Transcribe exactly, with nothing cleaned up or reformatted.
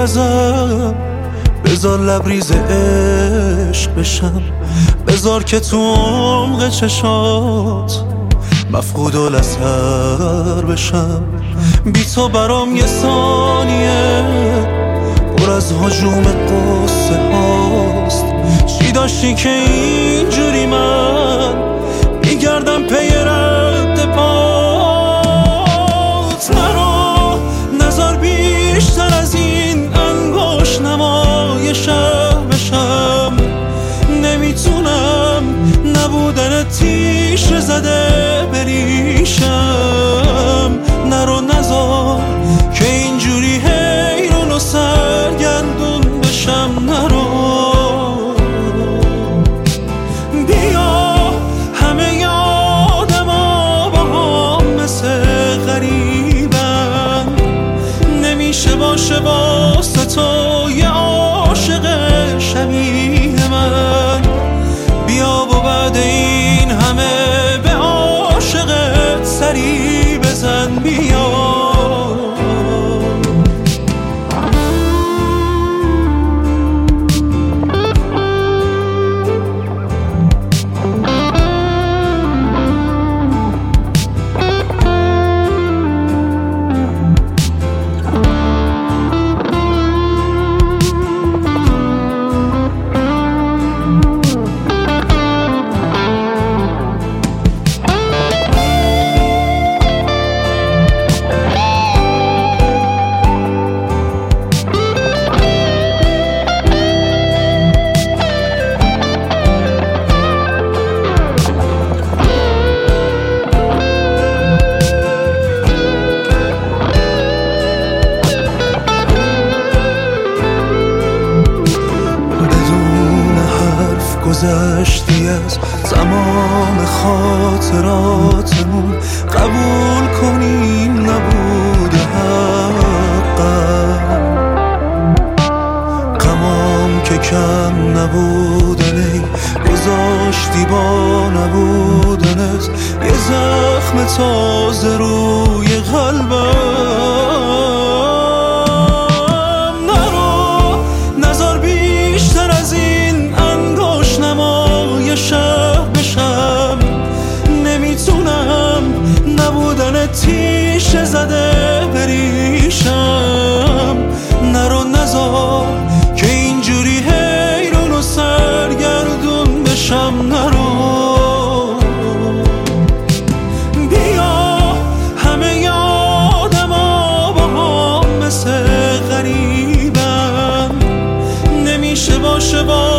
ازم، بذار لبریز عشق بشم، بذار که تو عمق چشات مفقود الاثر بشم. بی تو برام یه ثانیه پر از هجوم قصه هاست. چی داشتی که اینجوری من میگردم پی رد پات؟ نرو نظر بیشتر از این انگشت نمای شب بشم. نمیتونم نبودن تیشه زده بریشم. نرو نذار که اینجوری حیرون و سرگردون بشم. نرو بیا همه یادم ها با هم مثل غریبم. نمیشه باشه واسه تو یه عاشق شبیه من. بیا و بعد این همه به عاشقت سری بزن. بیا گذشتی از تمام خاطراتمون. قبول کنیم نبوده حقم. غمام که کم نبودن ای گذاشتی با نبودنت یه زخم تازه روی قلبم. نرو نظر بیشتر از این نمای شب بشم. نمیتونم نبودن تیشه زده بریشم. نرو نذار که اینجوری حیرون و سرگردون بشم. نرو بیا همه یادم ها با هم مثل غریبم. نمیشه باشه با